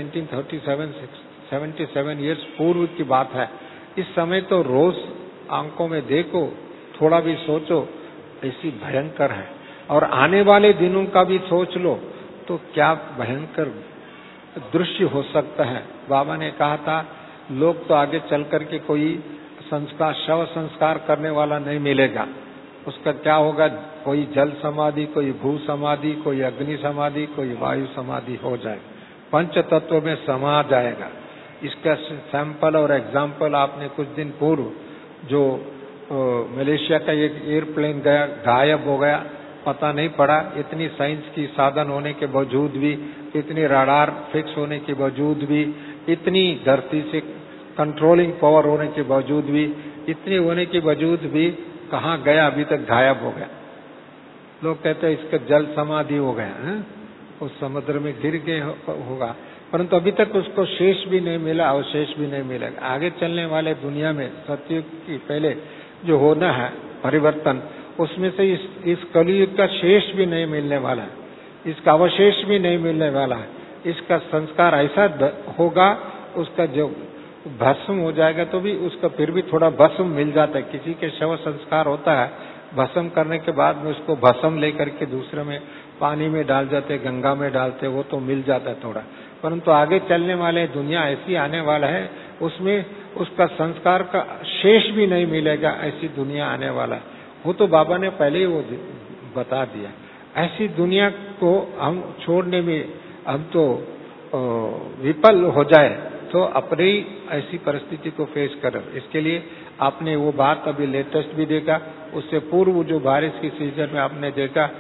77 ईयर्स पूर्व की बात है। इस समय तो रोज आंखों में देखो, थोड़ा भी सोचो, ऐसी भयंकर है। और आने वाले दिनों का भी सोच लो तो क्या भयंकर दृश्य हो सकता है। बाबा ने कहा था लोग तो आगे चल करके कोई संस्कार, शव संस्कार करने वाला नहीं मिलेगा। उसका क्या होगा, कोई जल समाधि, कोई भू समाधि, कोई अग्नि समाधि, कोई वायु समाधि हो जाए, पंच तत्व में समा जाएगा। इसका सैंपल और एग्जाम्पल आपने कुछ दिन पूर्व जो मलेशिया का एक एयरप्लेन गया, गायब हो गया, पता नहीं पड़ा। इतनी साइंस की साधन होने के बावजूद भी, इतनी रडार फिक्स होने के बावजूद भी, इतनी धरती से कंट्रोलिंग पावर होने के बावजूद भी, इतनी होने के बावजूद भी कहाँ गया, अभी तक गायब हो गया। लोग कहते हैं इसका जल समाधि हो गया है, उस समुद्र में गिर गए होगा, परंतु अभी तक उसको शेष भी नहीं मिला, अवशेष भी नहीं मिलेगा। आगे चलने वाले दुनिया में सतयुग की पहले जो होना है परिवर्तन, उसमें से इस कलयुग का शेष भी नहीं मिलने वाला है, इसका अवशेष भी नहीं मिलने वाला है। इसका संस्कार ऐसा होगा, उसका जो भस्म हो जाएगा तो भी उसका फिर भी थोड़ा भस्म मिल जाता है। किसी के शव संस्कार होता है, भस्म करने के बाद में उसको भस्म लेकर के दूसरे में पानी में डाल जाते, गंगा में डालते, वो तो मिल जाता है थोड़ा। परंतु आगे चलने वाले दुनिया ऐसी आने वाला है, उसमें उसका संस्कार का शेष भी नहीं मिलेगा, ऐसी दुनिया आने वाला है। वो तो बाबा ने पहले ही वो बता दिया। ऐसी दुनिया को हम छोड़ने में हम तो विफल हो जाए तो अपनी ऐसी परिस्थिति को फेस करें। इसके लिए आपने वो बात अभी लेटेस्ट भी देखा, उससे पूर्व जो बारिश की सीजन में आपने देखा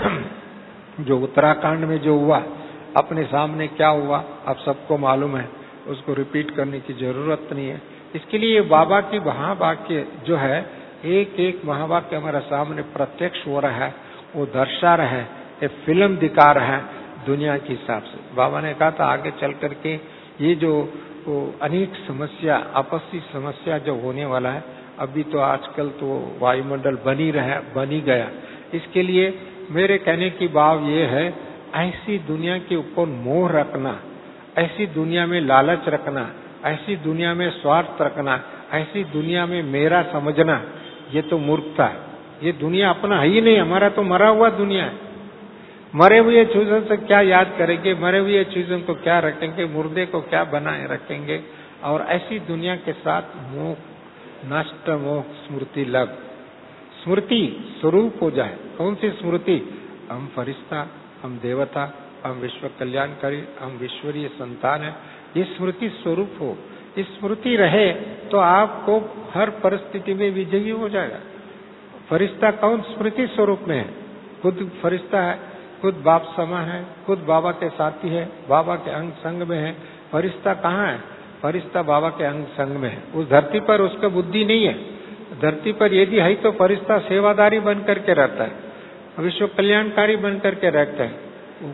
जो उत्तराखंड में जो हुआ, अपने सामने क्या हुआ आप सबको मालूम है, उसको रिपीट करने की जरूरत नहीं है। इसके लिए बाबा की महावाक्य जो है, एक एक महावाक्य हमारे सामने प्रत्यक्ष हो रहा है, वो दर्शा रहा है, एक फिल्म दिखा रहा है दुनिया के हिसाब से। बाबा ने कहा था आगे चल करके ये जो अनेक समस्या, आपसी समस्या जो होने वाला है, अभी तो आजकल तो वायुमंडल बन ही गया। इसके लिए मेरे कहने की भाव ये है, ऐसी दुनिया के ऊपर मोह रखना, ऐसी दुनिया में लालच रखना, ऐसी दुनिया में स्वार्थ रखना, ऐसी दुनिया में मेरा समझना, ये तो मूर्खता है। ये दुनिया अपना है ही नहीं, हमारा तो मरा हुआ दुनिया है। मरे हुए चीजों से क्या याद करेंगे, मरे हुए चीजों को क्या रखेंगे, मुर्दे को क्या बनाए रखेंगे। और ऐसी दुनिया के साथ मोह नष्ट, मोह स्मृति लग, स्मृति स्वरूप हो जाए। कौन सी स्मृति? हम फरिश्ता, हम देवता, हम विश्व कल्याणकारी, हम ईश्वरीय संतान है, ये स्मृति स्वरूप हो। ये स्मृति रहे तो आपको हर परिस्थिति में विजयी हो जाएगा। फरिश्ता कौन? स्मृति स्वरूप में है, खुद फरिश्ता है, खुद बाप समा है, खुद बाबा के साथी है, बाबा के अंग संग में है। फरिश्ता कहाँ है? फरिश्ता बाबा के अंग संग में है। उस धरती पर उसका बुद्धि नहीं है। धरती पर यदि है तो फरिश्ता सेवादारी बन करके रहता है, विश्व कल्याणकारी बन करके रहता है,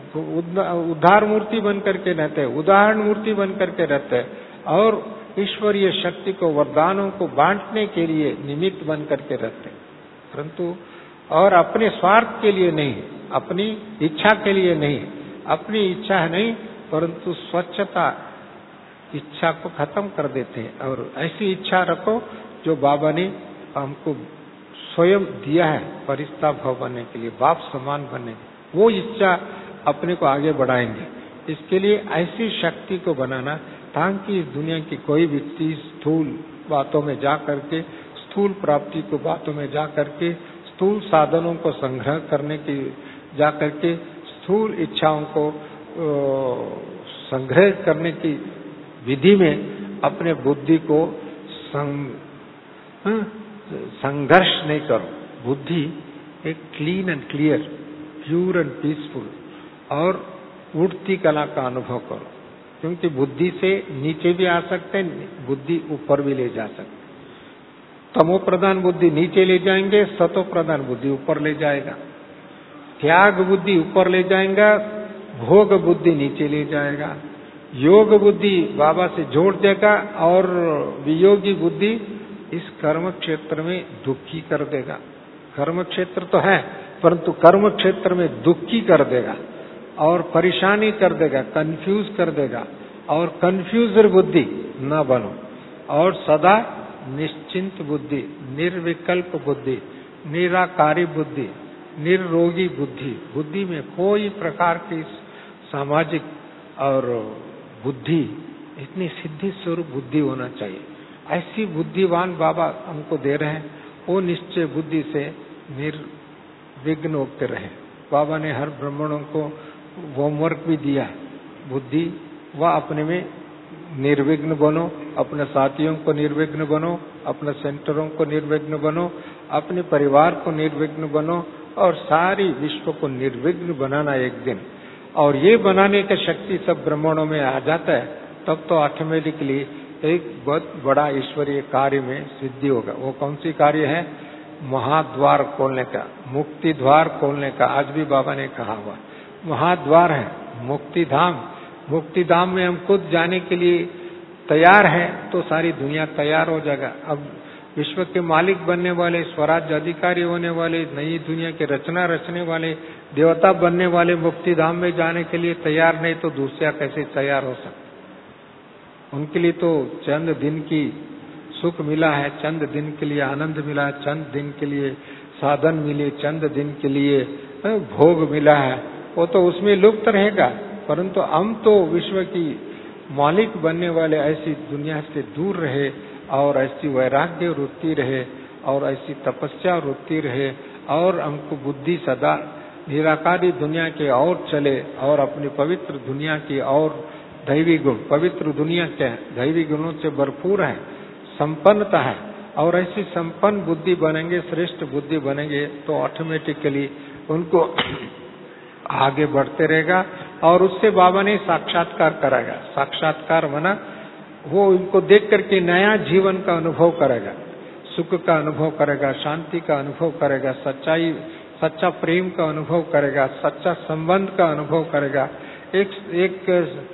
उद्धार मूर्ति बन करके रहते हैं, उदाहरण मूर्ति बन करके रहते हैं, और ईश्वरीय शक्ति को, वरदानों को बांटने के लिए निमित्त बन करके रहते हैं। परंतु और अपने स्वार्थ के लिए नहीं, अपनी इच्छा के लिए नहीं, अपनी इच्छा नहीं, परंतु स्वच्छता इच्छा को खत्म कर देते हैं। और ऐसी इच्छा रखो जो बाबा ने हमको स्वयं दिया है, फरिश्ता भाव बनने के लिए, बाप समान बनने, वो इच्छा अपने को आगे बढ़ाएंगे। इसके लिए ऐसी शक्ति को बनाना ताकि इस दुनिया की कोई व्यक्ति स्थूल बातों में जा करके, स्थूल प्राप्ति को बातों में जा करके, स्थूल साधनों को संग्रह करने की जा करके, स्थूल इच्छाओं को संग्रह करने की विधि में अपने बुद्धि को संघर्ष नहीं करो। बुद्धि एक clean and clear pure and peaceful, और उठती कला का अनुभव करो, क्योंकि बुद्धि से नीचे भी आ सकते हैं, बुद्धि ऊपर भी ले जा सकते। तमो प्रधान बुद्धि नीचे ले जाएंगे, सतो प्रधान बुद्धि ऊपर ले जाएगा। त्याग बुद्धि ऊपर ले जाएगा, भोग बुद्धि नीचे ले जाएगा। योग बुद्धि बाबा से जोड़ देगा, और वियोगी बुद्धि इस कर्म क्षेत्र में दुखी कर देगा। कर्म क्षेत्र तो है, परंतु कर्म क्षेत्र में दुखी कर देगा और परेशानी कर देगा, कंफ्यूज कर देगा। और कंफ्यूजर बुद्धि न बनो, और सदा निश्चिंत बुद्धि, निर्विकल्प बुद्धि, निराकारी बुद्धि, निर्रोगी बुद्धि, बुद्धि में कोई प्रकार की सामाजिक और बुद्धि, इतनी सिद्धि स्वरूप बुद्धि होना चाहिए। ऐसी बुद्धिवान बाबा हमको दे रहे हैं, वो निश्चय बुद्धि से निर्विघ्न होते रहे। बाबा ने हर ब्राह्मणों को होमवर्क भी दिया है, बुद्धि व अपने में निर्विघ्न बनो, अपने साथियों को निर्विघ्न बनो, अपने सेंटरों को निर्विघ्न बनो, अपने परिवार को निर्विघ्न बनो, और सारी विश्व को निर्विघ्न बनाना एक दिन। और ये बनाने की शक्ति सब ब्राह्मणों में आ जाता है, तब तो ऑटोमेटिकली एक बहुत बड़ा ईश्वरीय कार्य में सिद्धि होगा। वो कौन सी कार्य है? महाद्वार खोलने का, मुक्ति द्वार खोलने का। आज भी बाबा ने कहा हुआ महाद्वार है मुक्ति धाम। मुक्ति धाम में हम खुद जाने के लिए तैयार हैं तो सारी दुनिया तैयार हो जाएगा। अब विश्व के मालिक बनने वाले, स्वराज्य अधिकारी होने वाले, नई दुनिया के रचना रचने वाले, देवता बनने वाले मुक्ति धाम में जाने के लिए तैयार नहीं तो दूसरा कैसे तैयार हो सकता? उनके लिए तो चंद दिन की सुख मिला है, चंद दिन के लिए आनंद मिला है, चंद दिन के लिए साधन मिले, चंद दिन के लिए भोग मिला है, वो तो उसमें लुप्त रहेगा। परंतु हम तो विश्व की मालिक बनने वाले ऐसी दुनिया से दूर रहे, और ऐसी वैराग्य वृत्ति रहे, और ऐसी तपस्या वृत्ति रहे, और हमको बुद्धि सदा निराकारी दुनिया के और चले, और अपनी पवित्र दुनिया की और दैवी गुण, पवित्र दुनिया क्या है? दैवी गुणों से भरपूर है, संपन्नता है। और ऐसी संपन्न बुद्धि बनेंगे, श्रेष्ठ बुद्धि बनेंगे, तो ऑटोमेटिकली उनको आगे बढ़ते रहेगा। और उससे बाबा ने साक्षात्कार कराएगा। साक्षात्कार माना वो इनको देख करके नया जीवन का अनुभव करेगा, सुख का अनुभव करेगा, शांति का अनुभव करेगा, सच्चाई, सच्चा प्रेम का अनुभव करेगा, सच्चा संबंध का अनुभव करेगा। एक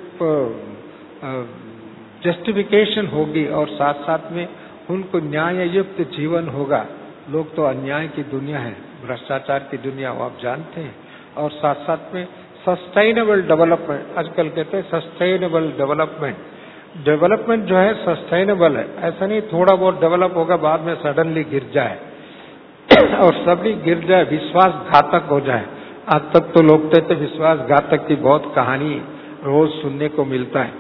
जस्टिफिकेशन होगी, और साथ साथ में उनको न्याय युक्त जीवन होगा। लोग तो अन्याय की दुनिया है, भ्रष्टाचार की दुनिया, वो आप जानते हैं। और साथ साथ में सस्टेनेबल डेवलपमेंट, आजकल कहते हैं सस्टेनेबल डेवलपमेंट। डेवलपमेंट जो है सस्टेनेबल है, ऐसा नहीं थोड़ा बहुत डेवलप होगा बाद में सडनली गिर जाए और सभी गिर जाए, विश्वासघातक हो जाए। आज तक तो लोग कहते विश्वासघातक की बहुत कहानी रोज सुनने को मिलता है।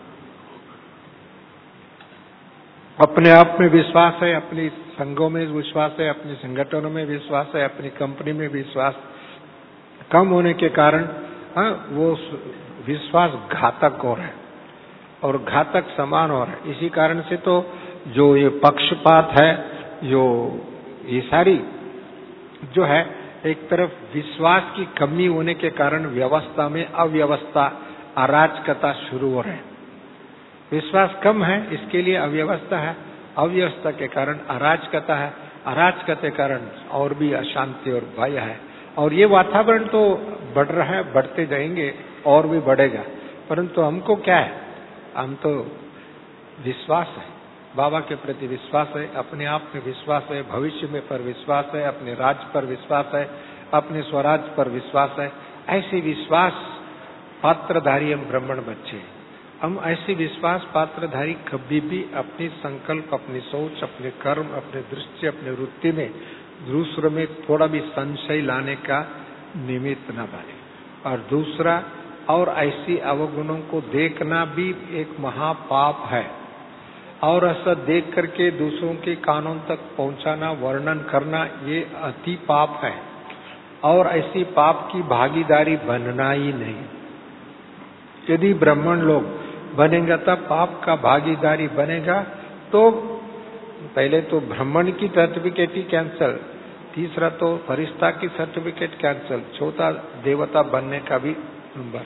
अपने आप में विश्वास है, अपनी संघों में विश्वास है, अपने संगठनों में विश्वास है, अपनी कंपनी में विश्वास कम होने के कारण वो विश्वास घातक हो रहा है और घातक समान हो रहा है। इसी कारण से तो जो ये पक्षपात है, जो ये सारी जो है, एक तरफ विश्वास की कमी होने के कारण व्यवस्था में अव्यवस्था, अराजकता शुरू हो रहे हैं। विश्वास कम है, इसके लिए अव्यवस्था है, अव्यवस्था के कारण अराजकता है, अराजकता के कारण और भी अशांति और भय है। और ये वातावरण तो बढ़ रहा है, बढ़ते जाएंगे और भी बढ़ेगा। परंतु हमको क्या है? हम तो विश्वास है, बाबा के प्रति विश्वास है, अपने आप में विश्वास है, भविष्य में पर विश्वास है, अपने राज्य पर विश्वास है, अपने स्वराज पर विश्वास है। ऐसे विश्वास पात्रधारी हम ब्राह्मण बच्चे हैं। हम ऐसे विश्वास पात्रधारी कभी भी अपनी संकल्प, अपनी सोच, अपने कर्म, अपने दृष्टि, अपने वृत्ति में दूसरे में थोड़ा भी संशय लाने का निमित्त न बने। और दूसरा, और ऐसी अवगुणों को देखना भी एक महापाप है। और ऐसा देख करके दूसरों के कानों तक पहुंचाना, वर्णन करना, ये अति पाप है। और ऐसी पाप की भागीदारी बनना ही नहीं। यदि ब्राह्मण लोग बनेगा तब पाप का भागीदारी बनेगा, तो पहले तो ब्राह्मण की सर्टिफिकेट ही कैंसल, तीसरा तो फरिश्ता की सर्टिफिकेट कैंसिल, चौथा देवता बनने का भी नंबर।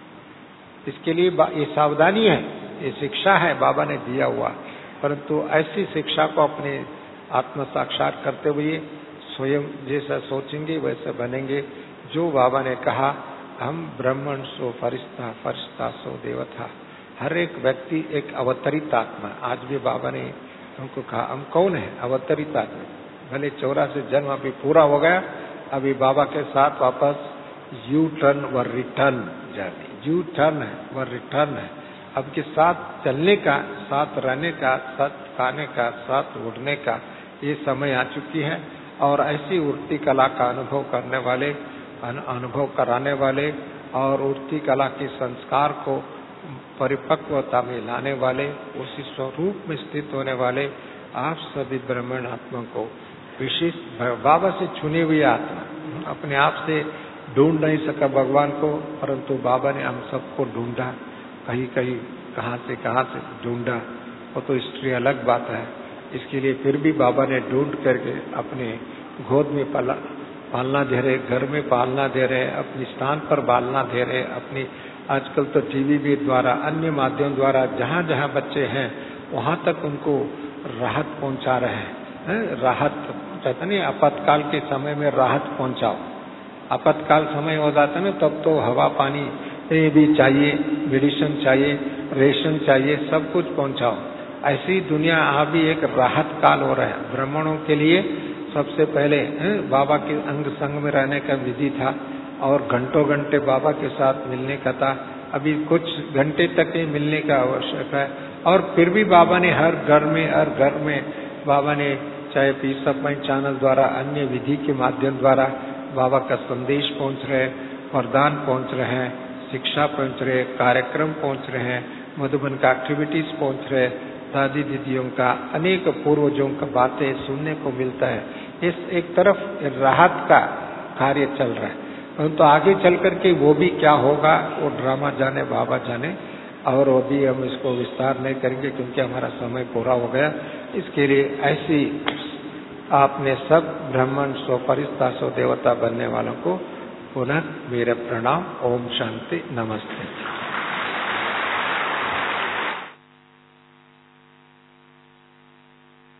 इसके लिए ये सावधानी है, ये शिक्षा है बाबा ने दिया हुआ, परंतु ऐसी शिक्षा को अपने आत्म साक्षात करते हुए स्वयं जैसा सोचेंगे वैसे बनेंगे। जो बाबा ने कहा, हम ब्राह्मण सो फरिश्ता, फरिश्ता सो देवता। हर एक व्यक्ति एक अवतरित आत्मा। आज भी बाबा ने हमको कहा, हम कौन है? अवतरित आत्मा। भले 84 जन्म अभी पूरा हो गया, अभी बाबा के साथ वापस यू टर्न व रिटर्न जर्नी। यू टर्न है व रिटर्न है। अब के साथ चलने का, साथ रहने का, साथ खाने का, साथ उड़ने का ये समय आ चुकी है। और ऐसी उड़ती कला का अनुभव करने वाले, अनुभव कराने वाले और उड़ती कला के संस्कार को परिपक्वता में लाने वाले, उसी स्वरूप में स्थित होने वाले आप सभी ब्राह्मण आत्मा को विशेष बाबा से चुनी हुई आत्मा, अपने आप से ढूंढ नहीं सका भगवान को, परंतु बाबा ने हम सबको ढूंढा, कहीं कहीं कहाँ से ढूंढा, वो तो हिस्ट्री अलग बात है। इसके लिए फिर भी बाबा ने ढूंढ करके अपने गोद में पालना दे रहे, घर में पालना दे रहे, अपने स्थान पर पालना दे रहे, अपनी आजकल तो टीवी भी द्वारा, अन्य माध्यम द्वारा जहाँ जहाँ बच्चे हैं वहाँ तक उनको राहत पहुँचा रहे हैं। राहत कहते नहीं, आपातकाल के समय में राहत पहुँचाओ। आपातकाल समय हो जाता है ना, तब तो हवा पानी भी चाहिए, मेडिसिन चाहिए, रेशन चाहिए, सब कुछ पहुँचाओ। ऐसी दुनिया यहाँ भी एक राहत काल हो रहा है ब्राह्मणों के लिए। सबसे पहले बाबा के अंग संग में रहने का विधि था और घंटों घंटे बाबा के साथ मिलने का था। अभी कुछ घंटे तक ही मिलने का आवश्यक है। और फिर भी बाबा ने हर घर में बाबा ने चाहे पीस ऑफ माइंड चैनल द्वारा, अन्य विधि के माध्यम द्वारा बाबा का संदेश पहुंच रहे, वरदान पहुंच रहे हैं, शिक्षा पहुंच रहे, कार्यक्रम पहुंच रहे हैं, मधुबन का एक्टिविटीज पहुंच रहे, दादी दीदियों का, अनेक पूर्वजों का बातें सुनने को मिलता है। इस एक तरफ राहत का कार्य चल रहा है, परंतु आगे चल करके वो भी क्या होगा वो ड्रामा जाने, बाबा जाने। और वो भी हम इसको विस्तार नहीं करेंगे क्योंकि हमारा समय पूरा हो गया। इसके लिए ऐसी आपने सब ब्राह्मण सो फरिश्ता सो देवता बनने वालों को पुनः मेरा प्रणाम। ओम शांति, नमस्ते।